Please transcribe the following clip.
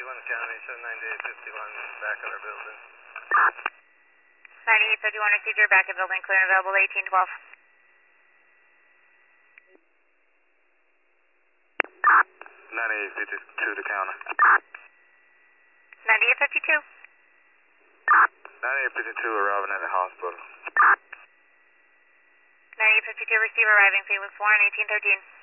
County, 79851, back of our building. 9851, received your back of building, clear and available, 1812. 9852 to counter. 9852. 9852 arriving at the hospital. 9852, receive arriving, Phoenix 1, 1813.